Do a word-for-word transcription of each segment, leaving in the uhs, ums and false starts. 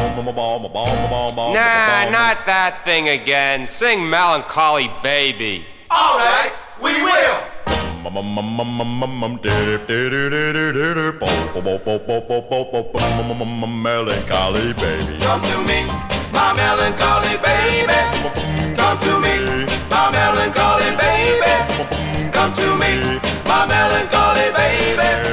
Nah, not that thing again. Sing Melancholy Baby. All right, we will. Melancholy baby. Come to me, my melancholy baby. Come to me, my melancholy baby. Come to me, my melancholy baby.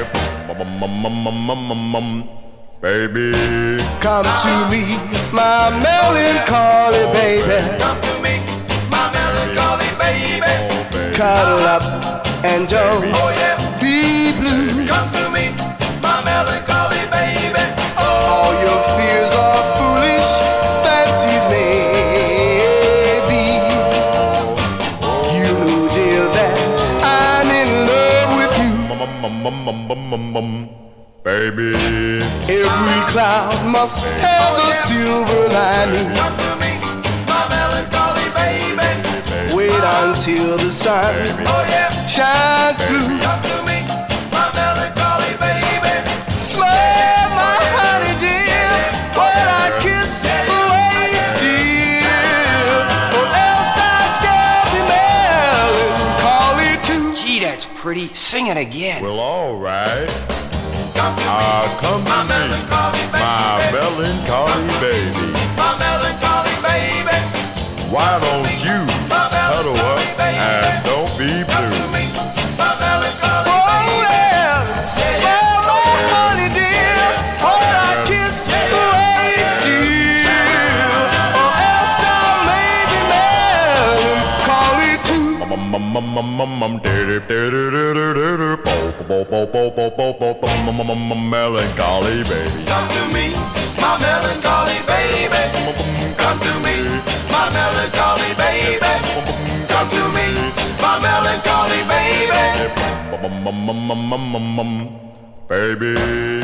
Baby, come to me, my melancholy baby. Come to me, my melancholy baby. Cuddle up and don't Oh yeah, be blue. come to me, my melancholy baby. Oh, All your fears are foolish fancies, maybe. You know, dear, that I'm in love with you. baby. Every cloud must have a silver lining. come to me, my melancholy baby. Wait until the sun Oh yeah, shines through. come to me, my melancholy baby. Smile, my honey dear, while I kiss wait still, or else I shall be melancholy too. Gee, that's pretty. Sing it again. Well, all right. Come to me, Ah, come to my me, melancholy baby. my melancholy baby. My melancholy baby. Why don't you cuddle up and don't be Come to blue? me, my melancholy Oh baby. yes, smile, my honey dear, while I kiss wait still, or else I may be melancholy too. Melancholy baby. Come to me, my melancholy baby. Come to me, my melancholy baby. Come to me, my melancholy baby. Baby.